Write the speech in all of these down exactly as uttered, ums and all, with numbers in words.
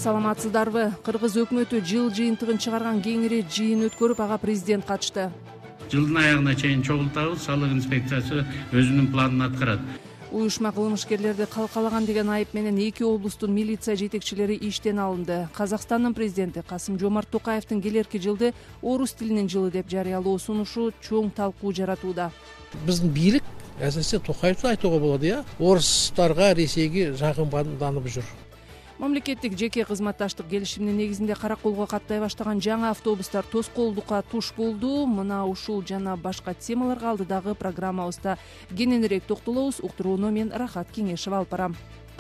саламатсыздарбы? Кыргыз өкмөтү жыл жыйынтыгын чыгарган кеңири жыйын өткөрүп, ага президент катышты. Жылдын аягына чейин чогултабыз, салык инспекциясы өзүнүн планын аткарат. Уюшма кылмышкерлерди калкалаган деген айып менен эки облустун милиция жетекчилери иштен алынды. Казакстандын президенти Касым-Жомарт Токаевдин келерки жылды орус тилинин жылы деп жарыялоо сунушу чоң талкуу жаратууда. Биздин бийлик әсіресе Токаевты айтууга болот, я орустарга, Ресейге жакынданып жүр. Мамлекеттик жеке кызматташтык келишиминин негизинде караколго каттай баштаган жаңы автобустар тоскоолдукка туш болду. Мына ушул жана башка темаларга алдыдагы программабызда кененирээк токтолобуз. Уктурууну мен Рахат Кеңешева алып барам.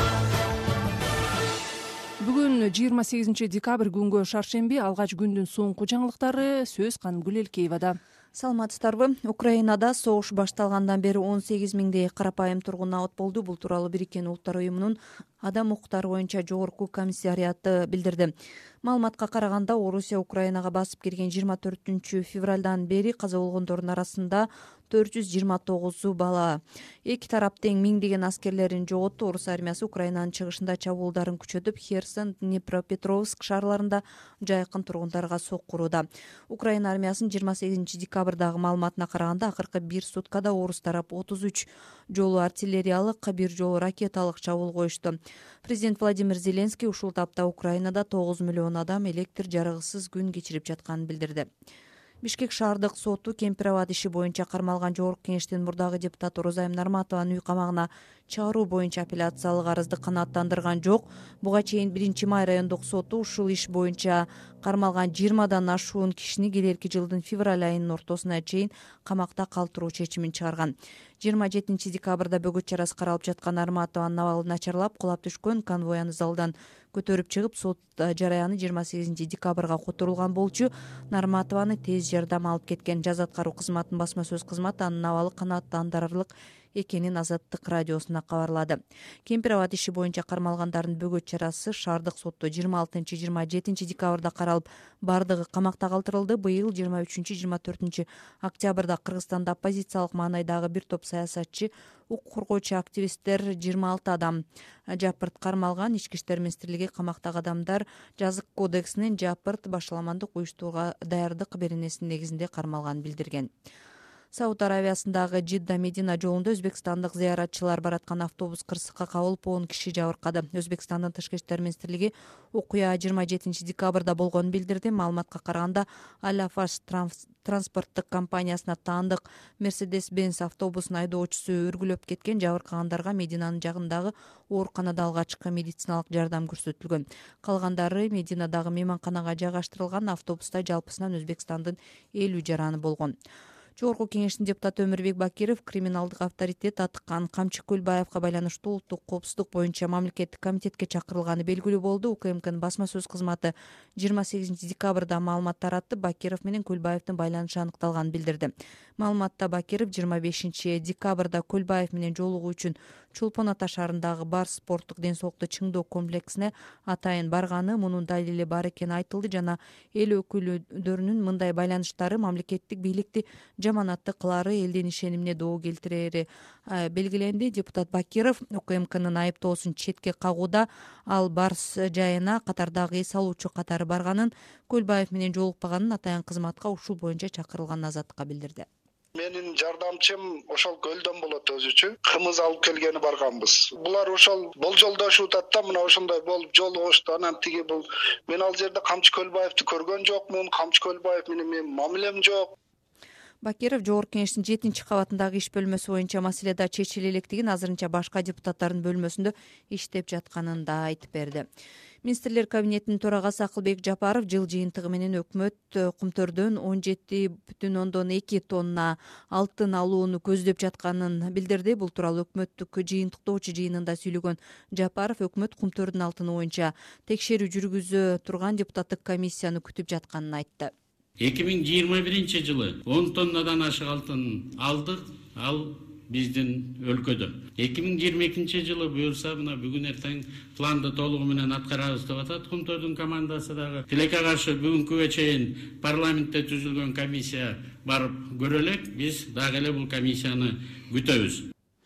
Бүгүн жыйырма сегизинчи декабрь күнгө шаршемби, алгач күндүн соңку жаңылыктары сөз Канымгүл Элкеевада. Саламатсыздарбы? Украинада согуш башталгандан бери он сегиз миңдей карапайым тургун абот болду. Бул тууралуу Бириккен Улуттар уюмунун адам укуктары боюнча жогорку комиссариаты билдирди. Маалыматка караганда, Орусия Украинага басып кирген жыйырма төртүнчү февралдан бери каза болгондордун арасында төрт жүз жыйырма тогузу бала. Эки тарап тең миңдеген аскерлерин жоготту. Орус армиясы Украинанын чыгышында чабуулдарын күчөтүп, Херсон, Днепропетровск шаарларында жайкын тургундарга соккурууда. Украина армиясынын жыйырма сегизинчи декабрдагы маалыматына караганда, акыркы бир суткада орус тарап отуз үч жолу артиллериялык, бир жолу ракеталык чабуул коюшту. Президент Владимир Зеленский ушул тапта Украинада тогуз миллион адам электр жарыгысыз күн кечирип жатканын билдирди. Бишкек шаардык соту Кемпир абад иши боюнча кармалган жогорку кеңештин мурдагы депутаты Розайым Нарматованын үй камагына чыгаруу боюнча апелляциялык арызды канааттандырган жок. Буга чейин биринчи май райондук соту ушул иш боюнча кармалган жыйырмадан ашуун кишини келерки жылдын февраль айынын ортосуна чейин камакта калтыруу чечимин чыгарган. жыйырма жетинчи декабрда бөгөт чарасы каралып жаткан Нарматованын абалы начарлап, кулап түшкөн. Конвой аны залдан көтөрүп чыгып, сот жараяны жыйырма сегизинчи декабрга которулган болчу. Нарматованы тез жардам алып кеткен. Жаз аткаруу кызматынын басма сөз кызматы анын абалы канааттандырарлык экенин Азаттык радиосуна кабарлады. Кемпир абад иши боюнча кармалгандардын бөгөт чарасы шаардык сотто жыйырма алтынчы жыйырма жетинчи декабрда каралып, бардыгы камакта калтырылды. Быйыл жыйырма үчүнчү жыйырма төртүнчү октябрда Кыргызстанда оппозициялык маанайдагы бир топ саясатчы, укук коргоочу активисттер жыйырма алты адам жапырт кармалган. Ички иштер министрлиги камактагы адамдар жазык кодексинин жапырт башаламандык уюштурууга даярдык беренесинин негизинде кармалганын билдирген. Сауд Аравиясындагы Жидда Медина жолунда өзбекстандык зыяратчылар бараткан автобус кырсыкка кабылып, он киши жабыркады. Өзбекстандын тышкы иштер министрлиги окуя жыйырма жетинчи декабрда болгонун билдирди. Маалыматка караганда, Аляфаш транспорттук компаниясына таандык Mercedes-Benz автобусунун айдоочусу үргүлөп кеткен. Жабыркагандарга Мединанын жагындагы ооруканада алгачкы медициналык жардам көрсөтүлгөн. Калгандары Мединадагы мейманканага жайгаштырылган. Автобуста жалпысынан Өзбекстандын элүү жараны болгон. Жогорку кеңештин депутаты Өмүрбек Бакиров криминалдык авторитет атыккан Камчы Көлбаевга байланыштуу улуттук коопсуздук боюнча мамлекеттик комитетке чакырылганы белгилүү болду. УКМКнын басма сөз кызматы жыйырма сегизинчи декабрда маалымат таратты. Бакиров менен Көлбаевдин байланышы аныкталганын билдирди. Маалыматта Бакиров жыйырма бешинчи декабрда Көлбаев менен жолугуу үчүн Чолпон Ата шаарындагы бар спорттук ден соолукту чыңдоо комплексине атайын барганы, мунун далили бар экени айтылды жана эл өкүлдөрүнүн мындай байланыштары мамлекеттик бийликти жаманатты кылары, элдин ишенимине доо келтирери белгиленди. Депутат Бакиров УКМКнын айыптоосун четке кагууда, ал Барс жайына катардагы эс алуучу катары барганын, Көлбаев менен жолукпаганын, атайын кызматка ушул боюнча чакырылганын Азаттыкка билдирди. Менин жардамчым ошол көлдөн болот өзүчү. Кымыз алып келгени барганбыз. Булар ошол болжолдошуп атат да, мына ошондой болуп жолугушту. Анан тиги бул мен ал жерде Камчы Көлбаевди көргөн жокмун. Камчы Көлбаев менен менин мамилем жок. Бакиров жогорку кеңештин жетинчи кабатындагы иш бөлмөсү боюнча маселеде чечиле электигин, азырынча башка депутаттардын бөлмөсүндө иштеп жатканын да айтып берди. Министрлер кабинетинин төрагасы Акылбек Жапаров жыл жыйынтыгы менен өкмөт кумтөрдөн он жети бүтүн ондон эки тонна алтын алууну көздөп жатканын билдирди. Бул тууралуу өкмөттүк жыйынтыктоочу жыйынында сүйлөгөн Жапаров өкмөт кумтөрдүн алтыны боюнча текшерүү жүргүзө турган депутаттык комиссияны күтүп жатканын айтты. эки миң жыйырма биринчи жылы он тоннадан ашык алтын алдык, ал биздин өлкөдө. эки миң жыйырма экинчи жылы буюрса, мына бүгүн эртең планды толугу менен аткарабыз деп атат Кумтөрдүн командасы дагы. Тилекке каршы бүгүнкүгө чейин парламентте түзүлгөн комиссия барып көрө элек, биз дагы эле бул комиссияны күтөбүз.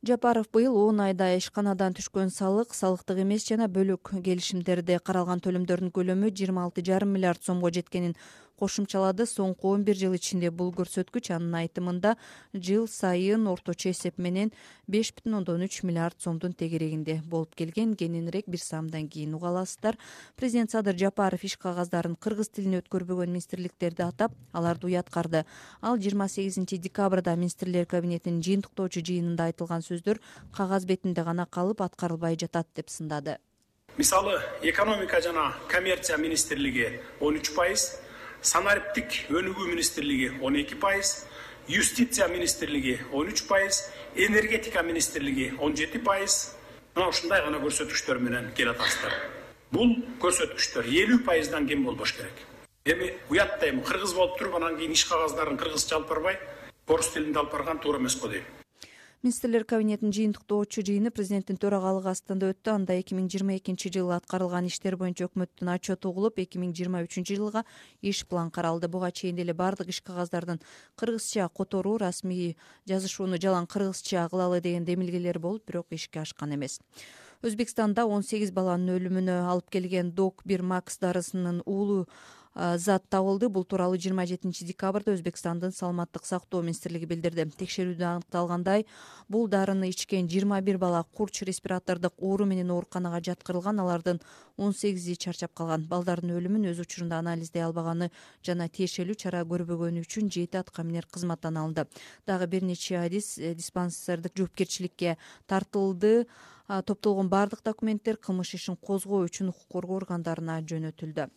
Жапаров быйыл он айда ишканадан түшкөн салык, салыктык эмес жана бөлүк келишимдерде каралган төлөмдөрдүн көлөмү жыйырма алты жарым миллиард сомго жеткенин кошумчалады. Соңку он бир жыл ичинде бул көрсөткүч анын айтымында жыл сайын орточо эсеп менен беш бүтүн ондон үч миллиард сомдун тегерегинде болуп келген. Кененирээк бир саамдан кийин уга аласыздар. Президент Садыр Жапаров иш кагаздарын кыргыз тилине өткөрбөгөн министрликтерди атап, аларды уяткарды. Ал жыйырма сегизинчи декабрда министрлер кабинетинин жыйынтыктоочу жыйынында айтылган сөздөр кагаз бетинде гана калып, аткарылбай жатат деп сындады. Мисалы, экономика жана коммерция министрлиги он үч пайыз, санариптик өнүгүү министрлиги он эки пайыз, юстиция министрлиги он үч пайыз, энергетика министрлиги он жети пайыз. Мына ушундай гана көрсөткүчтөр менен келатасыздар. Бул көрсөткүчтөр элүү пайыздан кем болбош керек. Эми уяттайм, кыргыз болуп туруп, анан кийин иш кагаздарын кыргызча алып барбай, орус тилинде алып барган туура эмес го дейм. Министрлер кабинетинин жыйынтыктоочу жыйыны президенттин төрагалыгы астында өттү. Анда эки миң жыйырма экинчи жылы аткарылган иштер боюнча өкмөттүн отчету угулуп, эки миң жыйырма үчүнчү жылга иш план каралды. Буга чейин деле бардык иш кагаздардын кыргызча которуу, расмий жазышууну жалаң кыргызча кылалы деген демилгелер болуп, бирок ишке ашкан эмес. Өзбекстанда он сегиз баланын өлүмүнө алып келген док бир макс дарысынын уулу зат табылды. Бул тууралуу жыйырма жетинчи декабрда Өзбекстандын саламаттык сактоо министрлиги билдирди. Текшерүүдө аныкталгандай, бул дарыны ичкен жыйырма бир бала курч респиратордук оору менен ооруканага жаткырылган. Алардын он сегизи чарчап калган. Балдардын өлүмүн өз учурунда анализдей албаганы жана тиешелүү чара көрбөгөнү үчүн жети аткаминер кызматтан алынды. Дагы бир нече адис диспансердик жоопкерчиликке тартылды. Топтолгон бардык документтер кылмыш ишин козгоо үчүн укук коргоо органдарына жөнөтүлдү.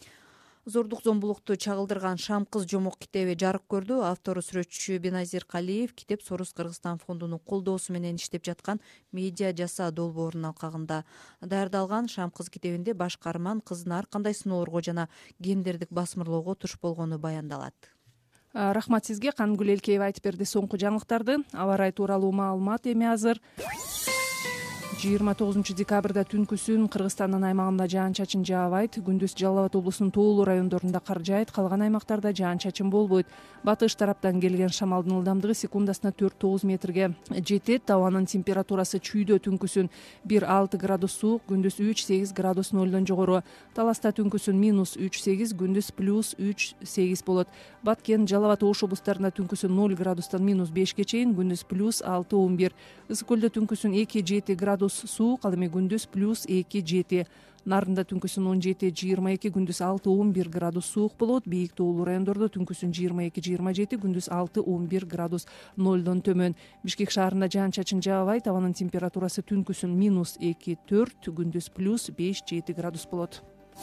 Зордук зомбулукту чагылдырган Шам кыз жомок китеби жарык көрдү. Автору сүрөтчү Беназир Калиев китеп Сорус Кыргызстан фондунун колдоосу менен иштеп жаткан медиа жаса долбоорунун алкагында даярдалган. Шам кыз китебинде баш каарман кыздын ар кандай сыноолорго жана гендердик басмырлоого туш болгону баяндалат. Рахмат сизге. Кангүл Элкеева айтып берди соңку жаңылыктарды. Аба ырайы тууралуу маалымат эми азыр. жыйырма тогузунчу декабрда түнкүсүн Кыргызстандын аймагында жаан-чачын жаабайт. Күндүз Жалал Абад облусунун тоолуу райондорунда кар жаайт, калган аймактарда жаан-чачын болбойт. Батыш тараптан келген шамалдын ылдамдыгы секундасына төрт тогуз метрге жетет. Абанын температурасы чүйдө түнкүсүн бир алты градус суук, күндүз үч сегиз градус нолдон жогору. Таласта түнкүсүн минус үч сегиз, күндүз плюс үч сегиз болот. Баткен, Жалал Абад, Ош облустарында түнкүсүн ноль градустан минус бешке чейин, күндүз плюс алты он бир. Ысык көлдө түнкүсүн эки жети градус суук, ал эми күндүз плюс эки жети. Нарында түнкүсүн он жети жыйырма эки, күндүз алты он бир градус суук болот. Бийик тоолуу райондордо түнкүсүн жыйырма эки жыйырма жети, күндүз алты он бир градус нолдон төмөн. Бишкек шаарында жаан-чачын жаабайт. Абанын температурасы түнкүсүн минус эки төрт, күндүз плюс беш жети градус болот.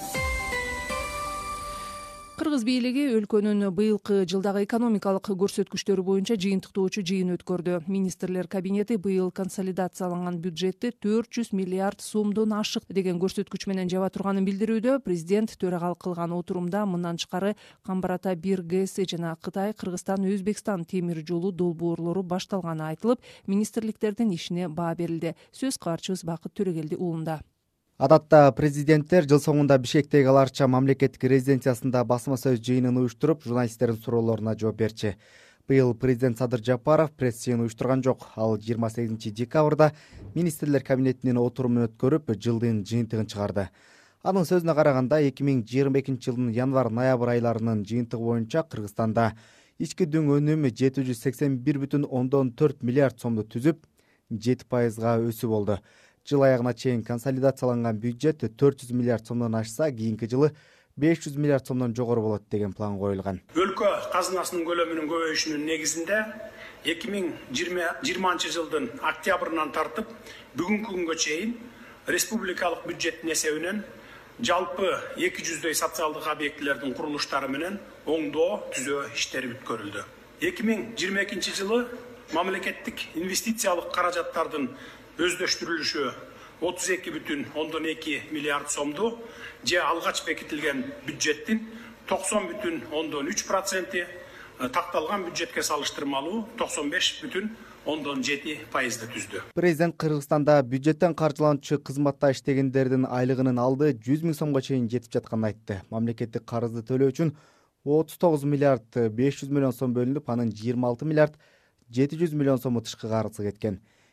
Кыргыз бийлиги өлкөнүн быйылкы жылдагы экономикалык көрсөткүчтөрү боюнча жыйынтыктоочу жыйын өткөрдү. Министрлер кабинети быйыл консолидацияланган бюджетти төрт жүз миллиард сомдон ашык деген көрсөткүч менен жаба турганын билдирүүдө. Президент төрагалык кылган отурумда мындан тышкары Камбар Ата бир ГЭСи жана Кытай, Кыргызстан, Өзбекстан темир жолу долбоорлору башталганы айтылып, министрликтердин ишине баа берилди. Сөз кабарчыбыз Бакыт Төрөгелди уулунда. Адатта президенттер жыл соңунда Бишкектеги Аларча мамлекеттик резиденциясында басма сөз жыйынын уюштуруп, журналисттердин суроолоруна жооп берчү. Быйыл президент Садыр Жапаров пресс жыйын уюштурган жок. Ал жыйырма сегизинчи декабрда министрлер кабинетинин отурумун өткөрүп, жылдын жыйынтыгын чыгарды. Анын сөзүнө караганда, эки миң жыйырма экинчи жылдын январь-ноябрь айларынын жыйынтыгы боюнча Кыргызстанда ички дүң өнүмү жети жүз сексен бир бүтүн ондон төрт миллиард сомду түзүп, жети пайызга өсүү болду. Жыл аягына чейин консолидацияланган бюджет төрт жүз миллиард сомдон ашса, кийинки жылы беш жүз миллиард сомдон жогору болот деген план коюлган. Өлкө казынасынын көлөмүнүн көбөйүшүнүн негизинде эки миң жыйырманчы жылдын октябрынан тартып бүгүнкү күнгө чейин республикалык бюджеттин эсебинен жалпы эки жүздөй социалдык объектилердин курулуштары менен оңдоо түзөө иштери бүткөрүлдү. эки миң жыйырма экинчи жылы мамлекеттик инвестициялык каражаттардын өздөштүрүлүшү отуз эки бүтүн ондон эки миллиард сомду, же алгач бекитилген бюджеттин токсон бүтүн ондон үч проценти, такталган бюджетке салыштырмалуу токсон беш бүтүн ондон жети пайызды түздү. Президент Кыргызстанда бюджеттен каржыланчу кызматта иштегендердин айлыгынын алды жүз миң сомго чейин жетип жатканын айтты. Мамлекеттик карызды төлөө үчүн отуз тогуз миллиард беш жүз миллион сом бөлүнүп, анын жыйырма алты миллиард жети жүз миллион сому тышкы карызы кеткен.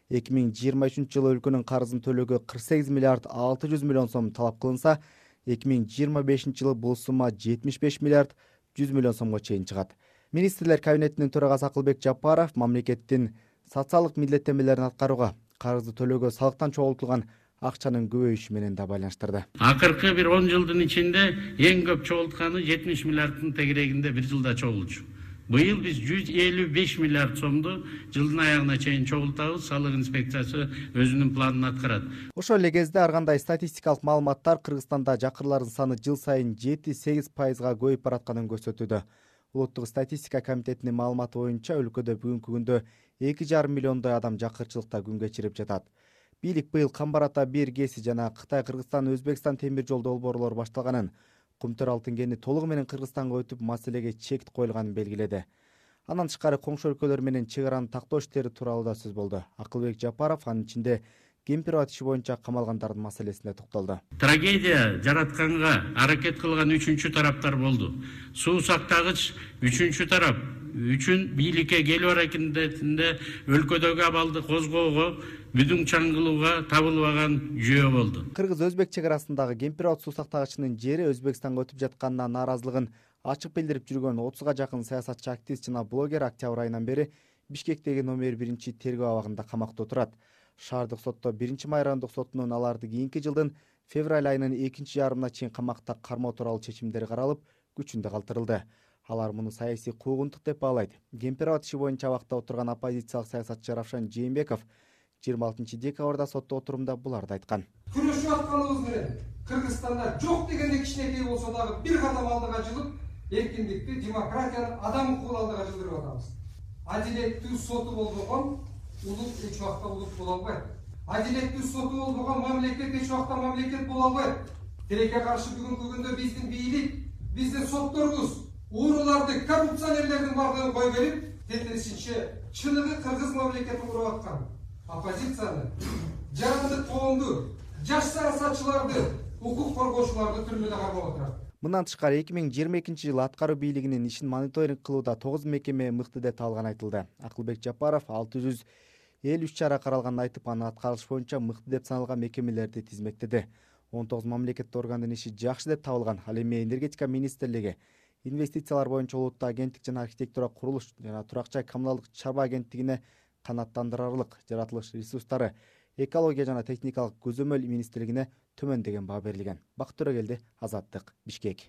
эки миң жыйырма үчүнчү жылы өлкөнүн карызын төлөөгө кырк сегиз миллиард алты жүз миллион сом талап кылынса, эки миң жыйырма бешинчи жылы бул сумма жетимиш беш миллиард жүз миллион сомго чейин чыгат. Министрлер кабинетинин төрагасы Акылбек Жапаров мамлекеттин социалдык милдеттенмелерин аткарууга, карызды төлөөгө салыктан чогултулган акчанын көбөйүшү менен да байланыштырды. Акыркы бир он жылдын ичинде эң көп чогултканы жетимиш миллиарддын тегерегинде бир жылда чогулчу. Быйыл биз жүз элүү беш миллиард сомду жылдын аягына чейин чогултабыз. Салык инспекциясы өзүнүн планын аткарат. Ошол эле кезде ар кандай статистикалык маалыматтар Кыргызстанда жакырлардын саны жыл сайын жети сегиз пайызга көбөйүп баратканын көрсөтүүдө. Улуттук статистика комитетинин маалыматы боюнча өлкөдө бүгүнкү күндө эки жарым миллиондой адам жакырчылыкта күн кечирип жатат. Бийлик быйыл Камбар ата бир ГЭСи жана Кытай Кыргызстан Өзбекстан темир жол долбоорлору башталганын, Кумтөр алтын кени толугу менен Кыргызстанга өтүп маселеге чек коюлганын белгиледи. Андан тышкары коңшу өлкөлөр менен чек араны тактоо иштери тууралуу да сөз болду. Акылбек Жапаров анын ичинде Кемпирова иши боюнча камалгандардын маселесине токтолду. Трагедия жаратканга аракет кылган үчүнчү тараптар болду. Суу сактагыч үчүнчү тарап үчүн бийликке келүү аракетинде өлкөдөгү абалды козгоого, бүдүң чаңгылууга табылбаган жөө болду. Кыргыз-Өзбек чек арасындагы Кемпирова суу сактагычынын жери Өзбекстанга өтүп жатканына нааразылыгын ачык билдирип жүргөн отузга жакын саясатчы, активист жана блогер октябрь айынан бери Бишкектеги номер биринчи тергөө абагында камакта отурат. Шаардык сотто биринчи май райондук сотунун аларды кийинки жылдын февраль айынын экинчи жарымына чейин камакта кармоо тууралуу чечимдери каралып, күчүндө калтырылды. Алар муну саясий куугунтук деп баалайт. Кемпирова иши боюнча абакта отурган оппозициялык саясатчы Равшан Жээнбеков жыйырма алтынчы декабрда сотто отурумда буларды айткан. Күрөшүп атканыбыз менен Кыргызстанда жок дегенде кичинекей болсо дагы бир кадам алдыга жылып, эркиндикти, демократияны, адам укугун алдыга жылдырып атабыз. Адилеттүү соту болбогон улут эч убакта улут боло албайт. Адилеттүү соту болбогон мамлекет эч убакта мамлекет боло албайт. Тилекке каршы бүгүнкү күндө биздин бийлик, биздин сотторубуз ууруларды, коррупционерлердин бардыгын коюп берип, тетиришинче чыныгы кыргыз мамлекетин куруп аткан оппозицияны, жарандык коомду, жаш саясатчыларды, укук коргоочуларды түрмөдө кармап отурат. Мындан тышкары эки миң жыйырма экинчи жылы аткаруу бийлигинин ишин мониторинг кылууда тогуз мекеме мыкты деп табылганы айтылды. Акылбек Жапаров алты жүз элүү үч чара каралганын айтып, аны аткарыш боюнча мыкты деп саналган мекемелерди тизмектеди. он тогуз мамлекеттик органдын иши жакшы деп табылган. Ал эми энергетика министрлиги, инвестициялар боюнча улуттук агенттик жана архитектура, курулуш жана турак жай коммуналдык чарба агенттигине канааттандырарлык жаратылыш ресурстары, экология жана техникалык көзөмөл министрлигине төмөн деген баа берилген. Бакыт Төрөгелди, Азаттык, Бишкек.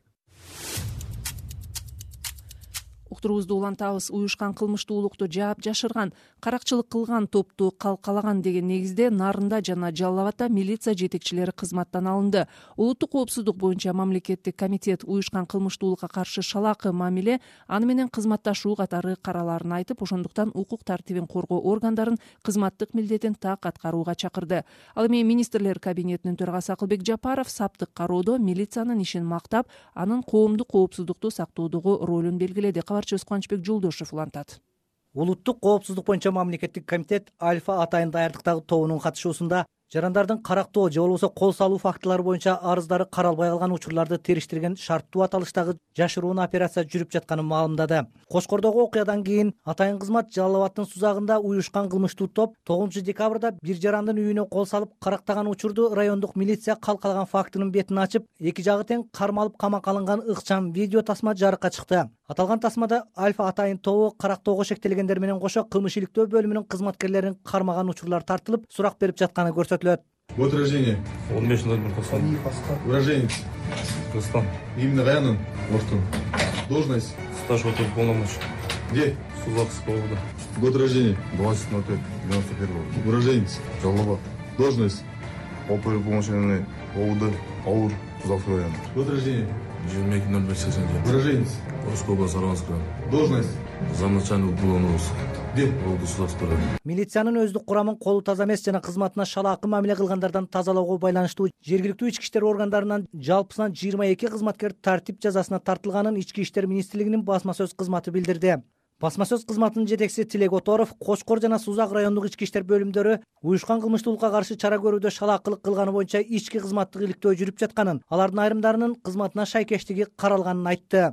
Уктуруубузду улантабыз. Уюшкан кылмыштуулукту жаап жашырган, каракчылык кылган топту калкалаган деген негизде Нарында жана Жалал Абадда милиция жетекчилери кызматтан алынды. Улуттук коопсуздук боюнча мамлекеттик комитет уюшкан кылмыштуулукка каршы шалаакы мамиле, аны менен кызматташуу катары караларын айтып, ошондуктан укук тартибин коргоо органдарын кызматтык милдетин так аткарууга чакырды. Ал эми министрлер кабинетинин төрагасы Акылбек Жапаров саптык кароодо милициянын ишин мактап, анын коомдук коопсуздукту сактоодогу ролун белгиледи. Кабарчыбыз Кубанычбек Жолдошев улантат. Улуттук коопсуздук боюнча мамлекеттик комитет Альфа Атайын даярдыктагы тобунун катышуусунда жарандардын карактоо же болбосо кол салуу фактылары боюнча арыздары каралбай калган учурларды териштирген шарттуу аталыштагы жашыруун операция жүрүп жатканын маалымдады. Кошкордогу окуядан кийин Атайын кызмат Жалал Абаддын Сузагында уюшкан кылмыштуу топ тогузунчу декабрда бир жарандын үйүнө кол салып карактаган учурду райондук милиция калкалаган фактынын бетин ачып, эки жагы тең кармалып камакка алынган ыкчам видео тасма жарыкка чыкты. Аталган тасмада Альфа Атайын тобу карактоого шектелгендер менен кошо кылмыш иликтөө бөлүмүнүн кызматкерлерин кармаган учурлар тартылып, сурак берип жатканы көрсөтүлөт. Год рождения. он беш ноль бир токсон. Уроженец. Кыргызстан. Именно районун Ортун. Должность. Стаж вот полномочий. Где? Сузакского года. Год рождения. двадцать ноль пять девяносто первого. Уроженец. Жалал Абад. Должность. Оперуполномоченный ОУД АУР Сузакский район. Год рождения. жыйырма эки ноль беш сексен жети. Уроженец. Орская область, Сарванская. Должность. Замначальник уголовного розыска. Где? Сузакский район. Милициянын өздүк курамын колу таза эмес жана кызматына шалаакы мамиле кылгандардан тазалоого байланыштуу жергиликтүү ички иштер органдарынан жалпысынан жыйырма эки кызматкер тартип жазасына тартылганын Ички иштер министрлигинин басма сөз кызматы билдирди. Басма сөз кызматынын жетекчиси Тилек Оторов Кошкор жана Сузак райондук ички иштер бөлүмдөрү уюшкан кылмыштуулукка каршы чара көрүүдө шалаакылык кылганы боюнча ички кызматтык иликтөө жүрүп жатканын, алардын айрымдарынын кызматына шайкештиги каралганын айтты. О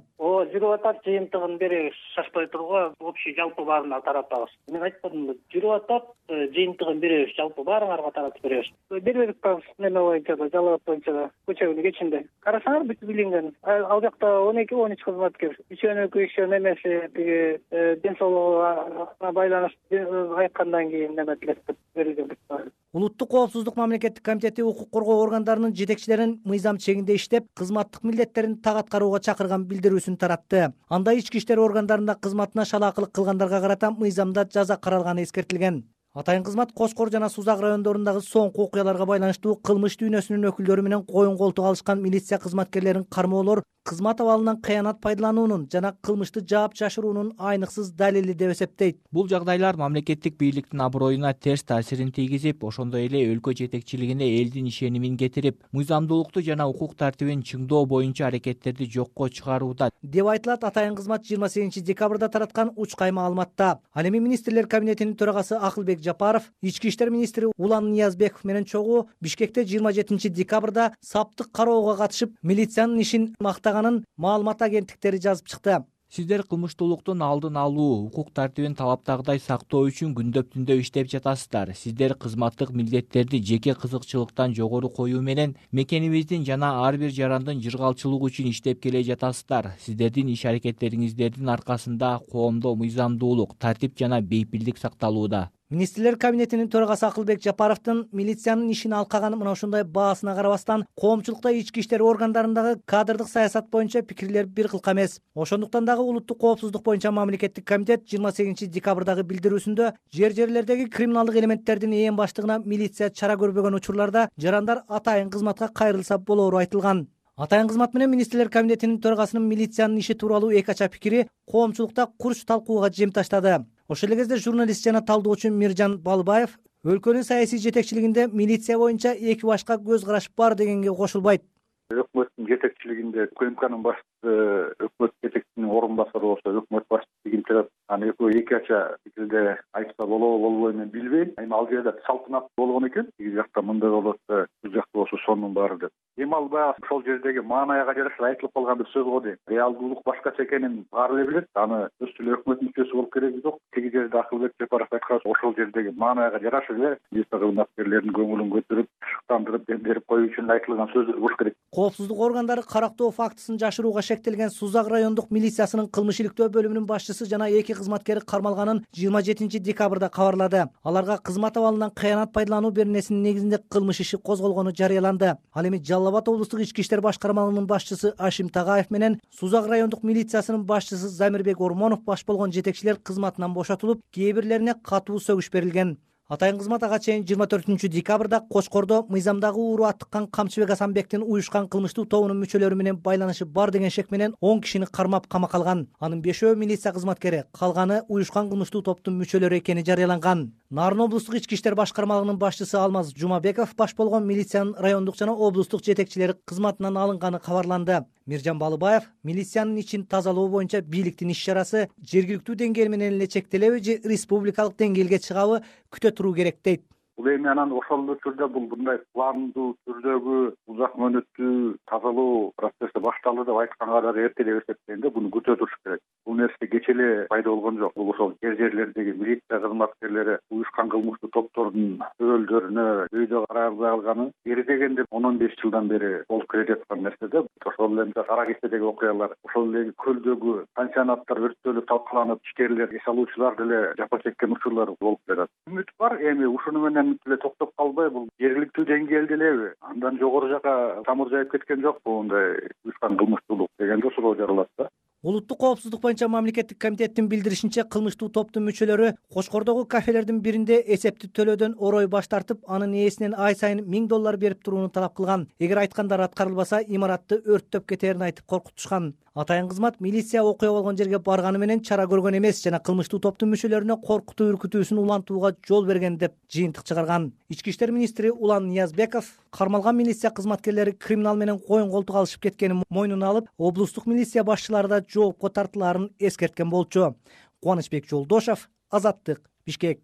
жүрүп атат, жыйынтыгын беребиз, шашпай тургула общий жалпы баарына таратабыз. Мен айткандым, жүрүп атат, жыйынтыгын беребиз, жалпы баарыңарга таратып беребиз. Бербедик да неме боюнча да, жалаат боюнча да, көчө күнү кечинде. Карасаңар бүт билинген. Ал жакта он эки он үч кызматкер. Үчөөнүкү ишөө немеси тиги ден соолугуна байланыштуу айткандан кийин неме тилеп берилген. Улуттук коопсуздук мамлекеттик комитети укук коргоо органдарынын жетекчилерин мыйзам чегинде иштеп, кызматтык милдеттерин так аткарууга чакырган билдирүүсүн таратты. Анда ички иштер органдарында кызматына шалаакылык кылгандарга карата мыйзамда жаза каралганы эскертилген. Атайын кызмат Кошкор жана Сузак райондорундагы соңку окуяларга байланыштуу кылмыш дүйнөсүнүн өкүлдөрү менен коюн колтук алышкан милиция кызматкерлерин кармоолор кызмат абалынан кыянат пайдалануунун жана кылмышты жаап жашыруунун айныксыз далили деп эсептейт. Бул жагдайлар мамлекеттик бийликтин аброюна терс таасирин тийгизип, ошондой эле өлкө жетекчилигине элдин ишенимин кетирип, мыйзамдуулукту жана укук тартибин чыңдоо боюнча аракеттерди жокко чыгарууда деп айтылат атайын кызмат жыйырма сегизинчи декабрда тараткан учкай маалыматта. Ал эми министрлер кабинетинин төрагасы Акылбек Жапаров, ички иштер министри Улан Ниязбеков менен чогуу Бишкекте жыйырма жетинчи декабрда саптык кароого катышып, милициянын ишин мактаганын маалымат агенттиктери жазып чыкты. Сиздер кылмыштуулуктун алдын алуу, укук тартибин талаптагыдай сактоо үчүн күндөп түндө иштеп жатасыздар. Сиздер кызматтык милдеттерди жеке кызыкчылыктан жогору коюу менен мекенибиздин жана ар бир жарандын жыргалчылыгы үчүн иштеп келе жатасыздар. Сиздердин иш аракеттериңиздердин аркасында коомдо мыйзамдуулук, тартип жана бейпилдик сакталууда. Министрлер кабинетинин төрагасы Акылбек Жапаровдун милициянын ишин алкаганы мына ушундай баасына карабастан, коомчулукта ички иштер органдарындагы кадрдык саясат боюнча пикирлер бир кылка эмес. Ошондуктан дагы улуттук коопсуздук боюнча мамлекеттик комитет жыйырма сегизинчи декабрдагы билдирүүсүндө жер-жерлердеги криминалдык элементтердин ээн баштыгына милиция чара көрбөгөн учурларда жарандар атайын кызматка кайрылса болоору айтылган. Атайын кызмат менен министрлер кабинетинин төрагасынын милициянын иши тууралуу эки ача пикири коомчулукта курч талкууга жем таштады. Ошол эле кезде журналист жана талдоочу Миржан Балыбаев өлкөнүн саясий жетекчилигинде милиция боюнча эки башка көз караш бар дегенге кошулбайт. Өкмөттүн жетекчилигинде УКМКнын башчысы, өкмөт жетекчисинин орун басары болсо өкмөт башчысы ким турат, аны экөө эки ача пикирде айтса болобу болбойбу мен билбейм. Эми ал жерде салтанат болгон экен, тиги жакта мындай болот, бул жакта болсо сонун баары деп. Эми ал баягы ошол жердеги маанайга жараша айтылып калган бир сөз го дейм. Реалдуулук башкача экенин баары эле билет. Аны өз эле өкмөт мүчөсү болуп кереги жок. Тиги жерде Акылбек Жапаров айткан ошол жердеги маанайга жараша эле милиция кызматкерлеринин көңүлүн көтөрүп, шыктандырып, дем берип коюу үчүн айтылган сөздөр болуш керек. Коопсуздук органдары карактоо фактысын жашырууга шектелген Сузак райондук милициясынын кылмыш иликтөө бөлүмүнүн башчысы жана эки кызматкери кармалганын жыйырма жетинчи декабрда кабарлады. Аларга кызмат абалынан кыянат пайдалануу беренесинин негизинде кылмыш иши козголгону жарыяланды. Ал эми Жалал Абад облустук ички иштер башкармалыгынын башчысы Ашим Тагаев менен Сузак райондук милициясынын башчысы Замирбек Ормонов баш болгон жетекчилер кызматынан бошотулуп, кээ бирлерине катуу сөгүш берилген. Атайын кызмат ага чейин жыйырма төртүнчү декабрда Кошкордо мыйзамдагы ууру аттыккан Камчыбек Асанбектин уюшкан кылмыштуу тобунун мүчөлөрү менен байланышы бар деген шек менен он кишини кармап камакка алган. Анын бешөө милиция кызматкери, калганы уюшкан кылмыштуу топтун мүчөлөрү экени жарыяланган. Нарын облустук ички иштер башкармалыгынын башчысы Алмаз Жумабеков баш болгон милициянын райондук жана облустук жетекчилери кызматынан алынганы кабарланды. Миржан Балыбаев милициянын ичин тазалоо боюнча бийликтин иш чарасы жергиликтүү деңгээл менен эле чектелеби же республикалык деңгээлге чыгабы күтө туруу керек дейт. Бул эми анан ошол түрдө бул мындай пландуу түрдөгү узак мөөнөттүү тазалоо процесси башталды деп айтканга дагы эрте деп эсептейм да, буну күтө туруш керек. Бул нерсе кече эле пайда болгон жок. Бул ошол жер жерлердеги милиция кызматкерлери уюшкан кылмыштуу топтордун өбөлдөрүнө өйдө карабай алганы бери дегенде он он беш жылдан бери болуп келе жаткан нерсе да. Ошол эле Кара Кечедеги окуялар, ошол эле көлдөгү пансионаттар өрттөлүп талкаланып, ишкерлер, эс алуучулар деле жапа чеккен учурлар болуп жатат. Үмүт бар, эми ушуну менен эле токтоп калбай, бул жергиликтүү деңгээлде элеби, андан жогору жака тамыр жайып кеткен жокпу мындай уюшкан кылмыштуулук дегенде суроо жаралат да. Улуттук коопсуздук боюнча мамлекеттик комитеттин билдиришинче, кылмыштуу топтун мүчөлөрү Кошкордогу кафелердин биринде эсепти төлөөдөн орой баш тартып, анын ээсинен ай сайын миң доллар берип турууну талап кылган. Эгер айткандар аткарылбаса, имаратты өрттөп кетерин айтып коркутушкан. Атайын кызмат милиция окуя болгон жерге барганы менен чара көргөн эмес жана кылмыштуу топтун мүчөлөрүнө коркутуу үркүтүүсүн улантууга жол берген деп жыйынтык чыгарган. Ички иштер министри Улан Ниязбеков кармалган милиция кызматкерлери криминал менен коюн колтук алышып кеткенин мойнуна алып, облустук милиция башчылары да жоопко тартылаарын эскерткен болчу. Кубанычбек Жолдошов, Азаттык, Бишкек.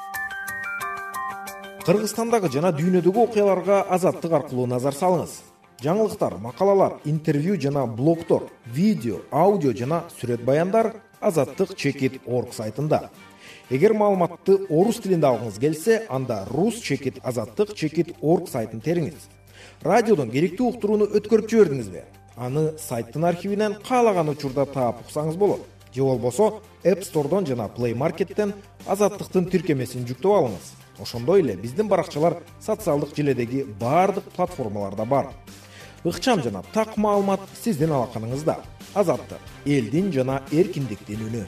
Кыргызстандагы жана дүйнөдөгү окуяларга Азаттык аркылуу назар салыңыз. жаңылыктар, макалалар, интервью жана блогдор, видео, аудио жана сүрөт баяндар азаттык чекит точка орг сайтында. Эгер маалыматты орус тилинде алгыңыз келсе, анда рус чекит азаттык чекит точка орг сайтын териңиз. Радиодон керектүү уктурууну өткөрүп жибердиңизби? Аны сайттын архивинен каалаган учурда таап уксаңыз болот. Же болбосо App Store'дон жана Play Market'тен азаттыктын тиркемесин жүктөп алыңыз. Ошондой эле биздин баракчалар социалдык желедеги баардык платформаларда бар. Ыкчам жана так маалымат сиздин алаканыңызда. Азаттык — элдин жана эркиндиктин үнү.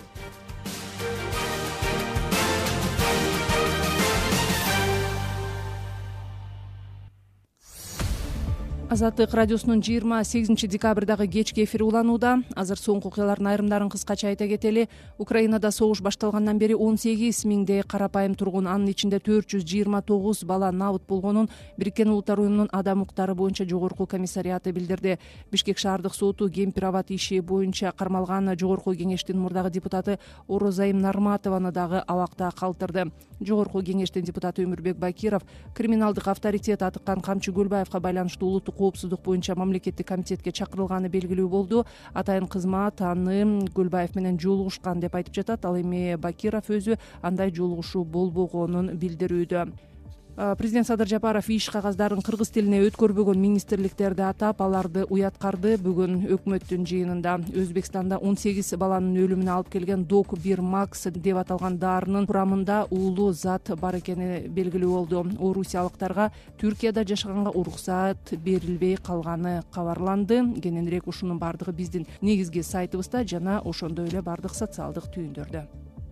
Азаттык радиосунун жыйырма сегизинчи декабрдагы кечки эфири уланууда. Азыр соңку окуялардын айрымдарын кыскача айта кетели. Украинада согуш башталгандан бери он сегиз миңдей карапайым тургун, анын ичинде төрт жүз жыйырма тогуз бала набыт болгонун Бириккен Улуттар уюмунун адам укуктары боюнча жогорку комиссариаты билдирди. Бишкек шаардык соту Кемпир-Абад иши боюнча кармалган жогорку кеңештин мурдагы депутаты Орозайым Нарматованы дагы абакта калтырды. Жогорку кеңештин депутаты Өмүрбек Бакиров криминалдык авторитет атыккан Камчы Гүлбаевка байланыштуу улуттук коопсуздук боюнча мамлекеттик комитетке чакырылганы белгилүү болду. Атайын кызмат аны Гүлбаев менен жолугушкан деп айтып жатат. Ал эми Бакиров өзү андай жолугушуу болбогонун билдирүүдө. Президент Садыр Жапаров иш кагаздарын кыргыз тилине өткөрбөгөн министрликтерди атап, аларды уяткарды. Бүгүн өкмөттүн жыйынында Өзбекстанда он сегиз баланын өлүмүнө алып келген Док бир Макс деп аталган дарынын курамында уулуу зат бар экени белгилүү болду. Орусиялыктарга Түркияда жашаганга уруксат берилбей калганы кабарланды. Кененирээк ушунун бардыгы биздин негизги сайтыбызда жана ошондой эле бардык социалдык түйүндөрдө.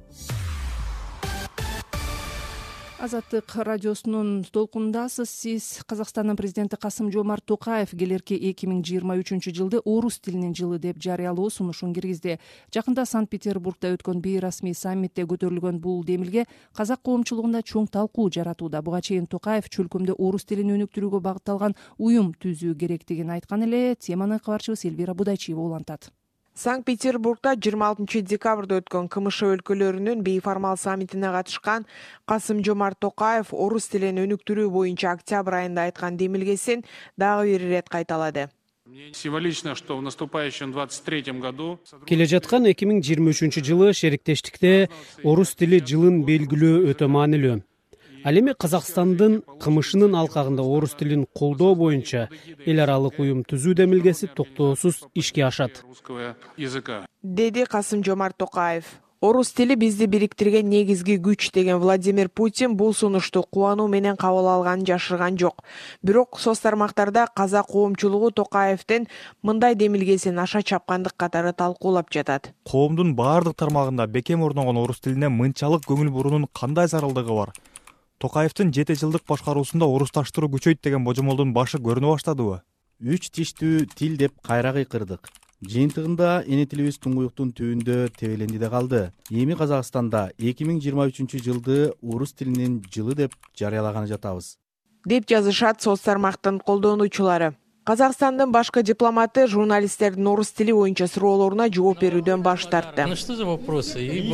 Азаттык радиосунун толкунундасыз. Сиз Казакстандын президенти Касым-Жомарт Токаев келерки эки миң жыйырма үчүнчү жылды орус тилинин жылы деп жарыялоо сунушун киргизди. Жакында Санкт-Петербургда өткөн бейрасмий саммитте көтөрүлгөн бул демилге казак коомчулугунда чоң талкуу жаратууда. Буга чейин Токаев чөлкөмдө орус тилин өнүктүрүүгө багытталган уюм түзүү керектигин айткан эле. Теманы кабарчыбыз Элвира Будайчиева улантат. Санкт-Петербургда жыйырма алтынчы декабрда өткөн КМШ өлкөлөрүнүн бейформал саммитине катышкан Касым-Жомарт Токаев орус тилин өнүктүрүү боюнча октябрь айында айткан демилгесин дагы бир ирет кайталады. Символично, что в наступающем двадцать третьем году келе жаткан эки миң жыйырма үчүнчү жылы шериктештикте орус тили жылын белгилөө өтө маанилүү. Ал эми Казакстандын КМШнын алкагында орус тилин колдоо боюнча эл аралык уюм түзүү демилгеси токтоосуз ишке ашат, деди Касым-Жомарт Токаев. Орус тили бизди бириктирген негизги күч деген Владимир Путин бул сунушту кубануу менен кабыл алганын жашырган жок. Бирок соц тармактарда казак коомчулугу Токаевдин мындай демилгесин аша чапкандык катары талкуулап жатат. Коомдун баардык тармагында бекем орногон орус тилине мынчалык көңүл буруунун кандай зарылдыгы бар? Токаевдин жети жылдык башкаруусунда орусташтыруу күчөйт деген божомолдун башы көрүнө баштадыбы? Үч тиштүү тил деп кайра кыйкырдык. Жыйынтыгында эне тилибиз туңгуюктун түбүндө тебеленди да калды. Эми Казакстанда эки миң жыйырма үчүнчү жылды орус тилинин жылы деп жарыялаганы жатабыз, деп жазышат соц тармактын колдонуучулары. Казакстандын башкы дипломаты журналисттердин орус тили боюнча суроолоруна жооп берүүдөн баш тартты. Ну что за вопросы?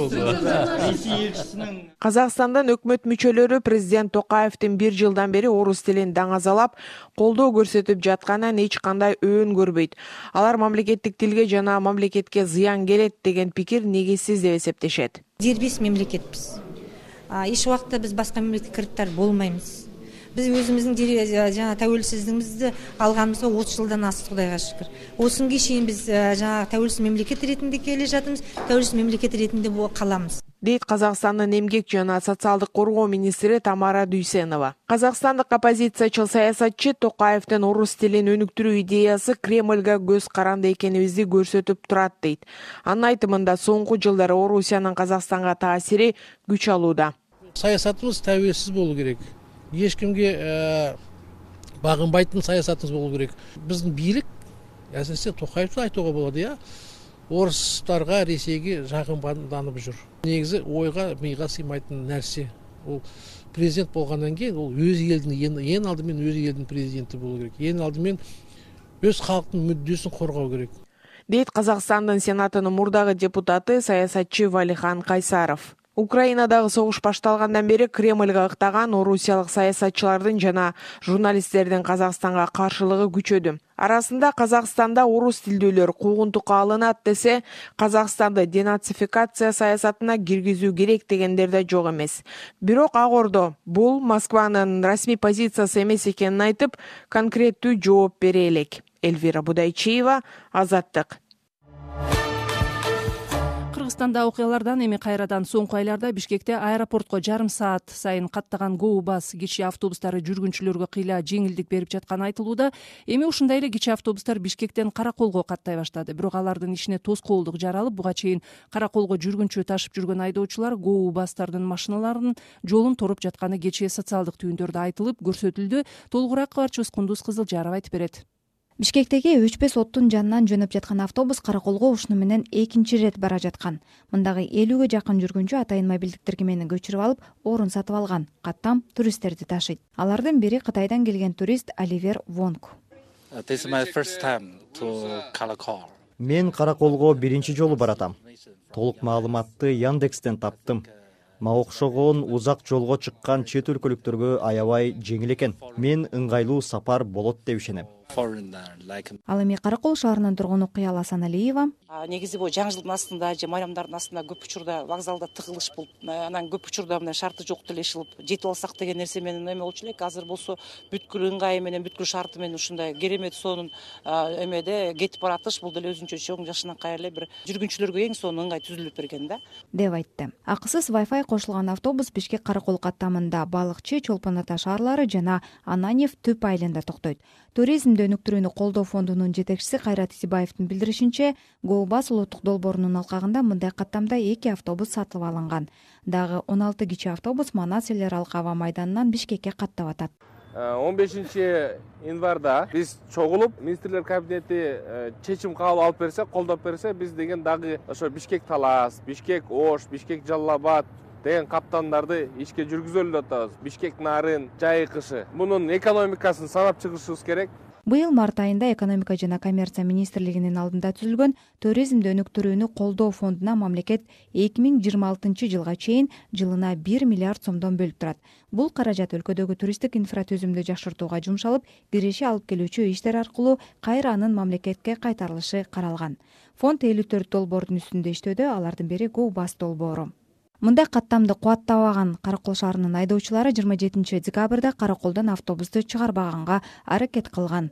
Казакстандын өкмөт мүчөлөрү президент Токаевдин бир жылдан бери орус тилин даңазалап, колдоо көрсөтүп жатканынан эч кандай өөн көрбөйт. Алар мамлекеттик тилге жана мамлекетке зыян келет деген пикир негизсиз деп эсептешет. Дербес мемлекетпиз. Эч убакта биз башка мемлекетке кириптар болбойбуз. Biz өзүбүздүн жана тәуелсиздигибизди алганыбызга отуз жылдан асты, Кудайга шүкүр. Осунга чейин биз жана тәуелсиз мемлекет ретинде келе жатабыз, тәуелсиз мемлекет ретинде калабыз, дейт Казакстандын эмгек жана социалдык коргоо министри Тамара Дүйсенова. Казакстандык оппозициячыл саясатчы Токаевдин орус тилин өнүктүрүү идеясы Кремльга көз каранды экенибизди көрсөтүп турат дейт. Анын айтымында соңку жылдары Орусиянын Казакстанга таасири күч алууда. Саясатыбыз тәуелсиз болуу керек. Эч кимге багынбайтын саясатыбыз болуу керек. Биздин бийлик, әсіресе Токаевды айтууга болот, я, орустарга, Ресейге жагымданып жүр. Негизи ойга, мыйга сыймайтын нерсе. Ол президент болгондон кийин ол өз элдин, эң алдымен өз элдин президенти болуу керек. Эң алдымен өз халктын мүддөсүн коргоо керек, дейт Казакстандын Сенатынын мурдагы депутаты саясатчы Валихан Кайсаров. Украинадагы согуш башталгандан бери Кремльга ыктаган орусиялык саясатчылардын жана журналисттердин Казакстанга каршылыгы күчөдү. Арасында Казакстанда орус тилдүүлөр куугунтукка алынат десе, Казакстанды денацификация саясатына киргизүү керек дегендер да жок эмес. Бирок Ак Ордо бул Москванын расмий позициясы эмес экенин айтып, конкреттүү жооп бере элек. Эльвира Будайчиева, Азаттык. Кыргызстанда окуялардан эми кайрадан соңку айларда Бишкекте аэропортко жарым саат сайын каттаган Go Bus кичи автобустары жүргүнчүлөргө кыйла жеңилдик берип жатканы айтылууда. Эми ушундай эле кичи автобустар Бишкектен Караколго каттай баштады. Бирок алардын ишине тоскоолдук жаралып, буга чейин Караколго жүргүнчү ташып жүргөн айдоочулар Go Bus'тардын машиналарынын жолун торуп жатканы кечээ социалдык түйүндөрдө айтылып көрсөтүлдү. Толугураак кабарчыбыз Кундуз Кызылжарова айтып берет. Бишкектеги өчпөс оттун жанынан жөнөп жаткан автобус Караколго ушуну менен экинчи ирет бара жаткан. Мындагы элүүгө жакын жүргүнчү атайын мобилдик тиркемени көчүрүп алып, орун сатып алган. Каттам туристтерди ташыйт. Алардын бири Кытайдан келген турист Оливер Вонг. Мен Караколго биринчи жолу баратам. Толук маалыматты Яндекстен таптым. Мага окшогон узак жолго чыккан чет өлкөлүктөргө аябай жеңил экен. Мен ыңгайлуу сапар болот деп ишенем. Ал эми Каракол шаарынын тургуну Кыял Асаналиева. Негизи бул жаңы жылдын астында же майрамдардын астында көп учурда вокзалда тыгылыш болуп, анан көп учурда мына шарты жок делешилип, жетип алсак деген нерсе менен эме болчу элек. Азыр болсо бүткүл ыңгайы менен, бүткүл шарты менен ушундай керемет сонун эмеде кетип баратыш, бул деле өзүнчө чоң жашынакай эле бир жүргүнчүлөргө эң сонун ыңгай түзүлүп берген да. Деп айтты. Акысыз Wi-Fi кошулган автобус Бишкек Каракол каттамында Балыкчы, Чолпон Ата шаарлары жана Ананьев Түп айылында токтойт. Туризмди өнүктүрүүнү колдоо фондунун жетекчиси Кайрат Исибаевдин билдиришинче, Go Bus улуттук долбоорунун алкагында мындай каттамда эки автобус сатылып алынган. Дагы он алты кичи автобус Манас эл аралык аба майданынан Бишкекке каттап атат. он бешинчи январда биз чогулуп, министрлер кабинети чечим кабыл алып берсе, колдоп берсе, биз деген дагы ошо Бишкек Талас, Бишкек Ош, Бишкек Жалал Абад деген каптандарды ишке жүргүзөлү деп атабыз. Бишкек Нарын, Жайкышы. Мунун экономикасын санап чыгышыбыз керек. Быйыл март айында экономика жана коммерция министрлигинин алдында түзүлгөн туризмди өнүктүрүүнү колдоо фондуна мамлекет эки миң жыйырма алтынчы жылга чейин жылына бир миллиард сомдон бөлүп турат. Бул каражат өлкөдөгү туристтик инфратүзүмдү жакшыртууга жумшалып, киреше алып келүүчү иштер аркылуу кайра анын мамлекетке кайтарылышы каралган. Фонд элүү төрт долбоордун үстүндө иштөөдө, алардын бири Go Bus долбоору. Мындай каттамды кубаттабаган Каракол шаарынын айдоочулары жыйырма жетинчи декабрда Караколдон автобусту чыгарбаганга аракет кылган.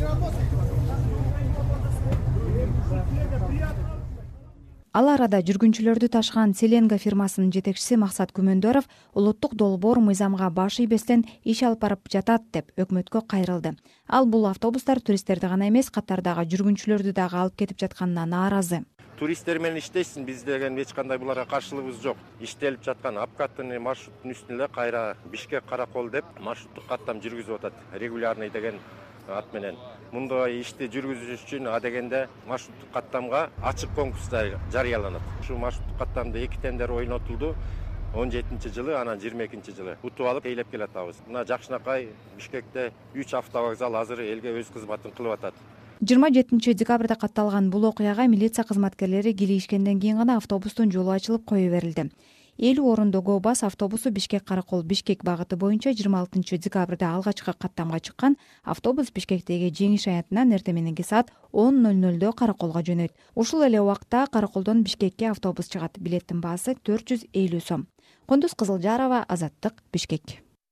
Ал арада жүргүнчүлөрдү ташыган Селенга фирмасынын жетекчиси Максат Күмөндөров улуттук долбоор мыйзамга баш ийбестен иш алып барып жатат деп өкмөткө кайрылды. Ал бул автобустар туристтерди гана эмес, катардагы жүргүнчүлөрдү дагы алып кетип жатканына нааразы. Туристтер менен иштейсиң, биз деген эч кандай буларга каршылыгыбыз жок. Иштелип жаткан апкаттын маршруттун үстүнө кайра Бишкек Каракол деп маршруттук каттам жүргүзүп атат. Регулярный деген ат менен. Мындай ишти жүргүзүш үчүн а дегенде маршруттук каттамга ачык конкурстар жарыяланат. Ушу маршруттук каттамда эки тендер ойнотулду. он жетинчи жылы, анан жыйырма экинчи жылы утуп алып тейлеп келатабыз. Мына Жакшынакай Бишкекте үч автовокзал азыр элге өз кызматын кылып атат. жыйырма жетинчи декабрда катталган бул окуяга милиция кызматкерлери килишкенден кийин гана автобустун жолу ачылып кое берилди. элүү орундуу Go Bus автобусу Бишкек Каракол Бишкек багыты боюнча жыйырма алтынчы декабрда алгачкы каттамга чыккан. Автобус Бишкектеги Жеңиш аянтынан эртең мененки саат он ноль нольдо Караколго жөнөйт. Ушул эле убакта Караколдон Бишкекке автобус чыгат. Билеттин баасы төрт жүз элүү сом. Кундуз Кызылжарова, Азаттык, Бишкек.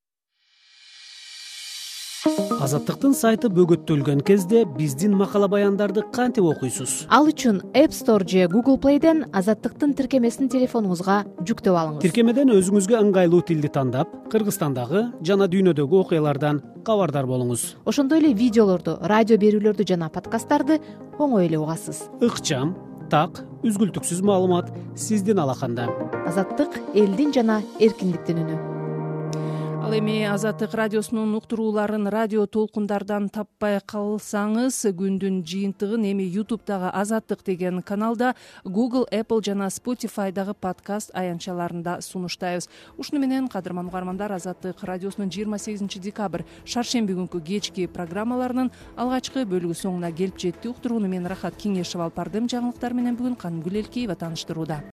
Азаттыктын сайты бөгөттөлгөн кезде биздин макала баяндарды кантип окуйсуз? Ал үчүн App Store же Google Play'ден Азаттыктын тиркемесин телефонуңузга жүктөп алыңыз. Тиркемеден өзүңүзгө ыңгайлуу тилди тандап, Кыргызстандагы жана дүйнөдөгү окуялардан кабардар болуңуз. Ошондой эле видеолорду, радио берүүлөрдү жана подкасттарды оңой эле угасыз. Ыкчам, так, үзгүлтүксүз маалымат сиздин алаканда. Азаттык элдин жана эркиндиктин үнү. Ал эми Азаттык радиосунун уктурууларын радио толкундардан таппай калсаңыз, күндүн жыйынтыгын эми ютубтагы Азаттык деген каналда, Google, Apple жана Spotify'дагы подкаст аянтчаларында сунуштайбыз. Ушуну менен, кадырман угармандар, Азаттык радиосунун жыйырма сегизинчи декабрь шаршемби күнкү кечки программаларынын алгачкы бөлүгү соңуна келип жетти. Уктурууну мен Рахат Кеңешева алып бардым. Жаңылыктар менен бүгүн Канымгүл Элкеева тааныштырууда.